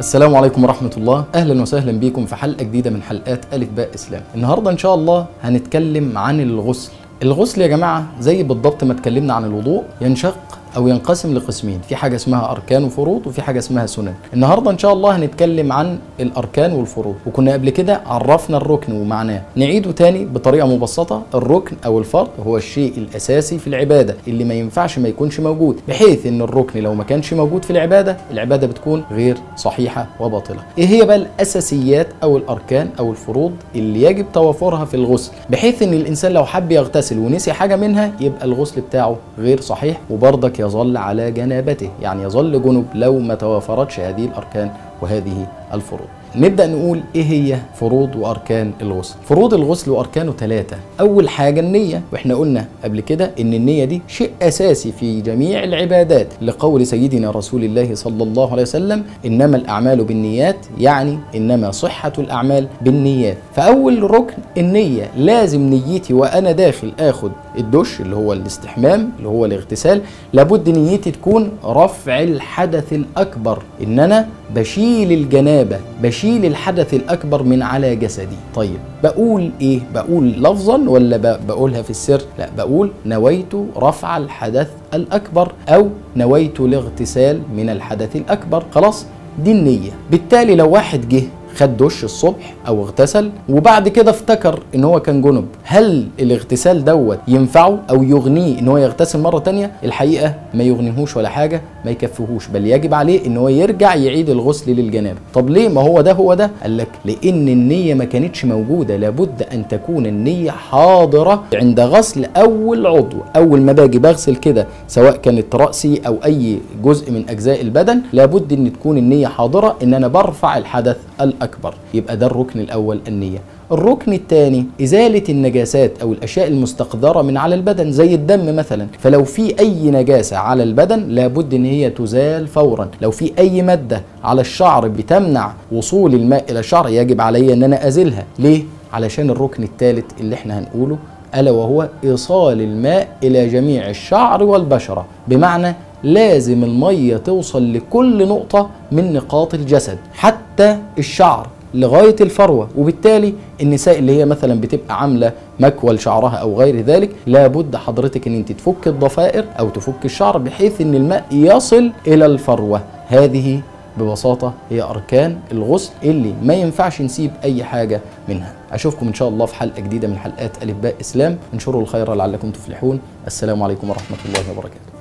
السلام عليكم ورحمة الله. أهلا وسهلا بكم في حلقة جديدة من حلقات ألف باء إسلام. النهاردة إن شاء الله هنتكلم عن الغسل. الغسل يا جماعة زي بالضبط ما اتكلمنا عن الوضوء ينشق أو ينقسم لقسمين، في حاجة اسمها أركان وفروض وفي حاجة اسمها سنن. النهاردة إن شاء الله هنتكلم عن الأركان والفروض، وكنا قبل كده عرفنا الركن ومعناه. نعيده تاني بطريقة مبسطة. الركن أو الفرض هو الشيء الأساسي في العبادة اللي ما ينفعش ما يكونش موجود، بحيث إن الركن لو ما كانش موجود في العبادة بتكون غير صحيحة وباطلة. إيه هي بقى الأساسيات أو الأركان أو الفروض اللي يجب توافرها في الغسل، بحيث إن الإنسان لو حب يغتسل ونسي حاجة منها يبقى الغسل بتاعه غير صحيح وبرضك يظل على جنابته، يعني يظل جنب لو ما توافرتش هذه الأركان وهذه الفروض. نبدأ نقول إيه هي فروض وأركان الغسل. فروض الغسل وأركانه 3. أول حاجة النية، وإحنا قلنا قبل كده إن النية دي شيء أساسي في جميع العبادات، لقول سيدنا رسول الله صلى الله عليه وسلم: إنما الأعمال بالنيات، يعني إنما صحة الأعمال بالنيات. فأول ركن النية، لازم نيتي وأنا داخل آخد الدش اللي هو الاستحمام اللي هو الاغتسال، لابد نيتي تكون رفع الحدث الأكبر، إن أنا بشيل الجنابة، بشيل الحدث الأكبر من على جسدي. طيب بقول إيه؟ بقول لفظا ولا بقولها في السر؟ لا، بقول نويت رفع الحدث الأكبر أو نويت الاغتسال من الحدث الأكبر. خلاص، دي النية. بالتالي لو واحد جه خد دش الصبح او اغتسل وبعد كده افتكر ان هو كان جنب، هل الاغتسال دوت ينفعه او يغنيه ان هو يغتسل مره تانية؟ الحقيقه ما يغنيهوش ولا حاجه، ما يكفيهوش، بل يجب عليه ان هو يرجع يعيد الغسل للجنابه. طب ليه؟ ما هو ده قال لك لان النيه ما كانتش موجوده. لابد ان تكون النيه حاضره عند غسل اول عضو. اول ما باجي بغسل كده سواء كانت راسي او اي جزء من اجزاء البدن، لابد ان تكون النيه حاضره ان انا برفع الحدث الأكبر. يبقى ده الركن الأول النية. الركن الثاني إزالة النجاسات أو الأشياء المستقذرة من على البدن زي الدم مثلا. فلو في أي نجاسة على البدن لابد إن هي تزال فورا. لو في أي مادة على الشعر بتمنع وصول الماء إلى الشعر يجب علي إن أنا أزيلها. ليه؟ علشان الركن الثالث اللي احنا هنقوله، ألا وهو إيصال الماء إلى جميع الشعر والبشرة، بمعنى لازم المية توصل لكل نقطة من نقاط الجسد حتى الشعر لغاية الفروة. وبالتالي النساء اللي هي مثلا بتبقى عاملة مكوى لشعرها أو غير ذلك، لابد حضرتك ان انت تفك الضفائر أو تفك الشعر بحيث ان الماء يصل إلى الفروة. هذه ببساطة هي أركان الغسل اللي ما ينفعش نسيب أي حاجة منها. أشوفكم إن شاء الله في حلقة جديدة من حلقات ألف باء إسلام. انشروا الخير لعلكم تفلحون. السلام عليكم ورحمة الله وبركاته.